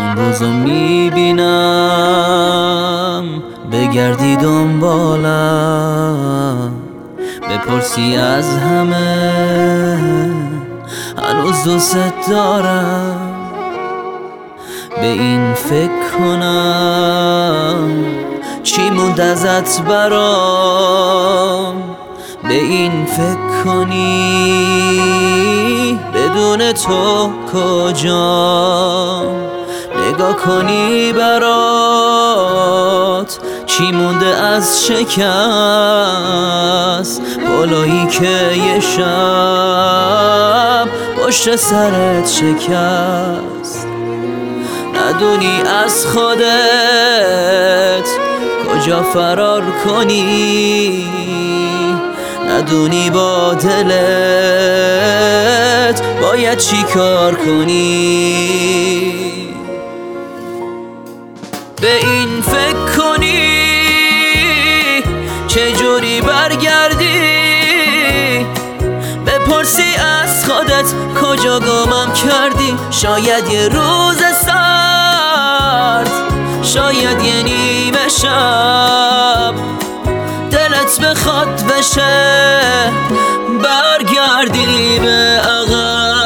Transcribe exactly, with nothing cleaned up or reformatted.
چون روزو میبینم بگردی دنبالم، بپرسی از همه هنوز دوست دارم. به این فکر کنم چی موند ازت برام، به این فکر کنی بدون تو کجام، نگاه کنی برات چی مونده از شکست، بالایی که یه شب پشت سرت شکست. ندونی از خودت کجا فرار کنی، ندونی با دلت باید چی کار کنی. به این فکر کنی چجوری برگردی، بپرسی از خودت کجا گمم کردی. شاید یه روز سرد، شاید یه نیمه شب دلت بخواد بشه برگردی به عقب.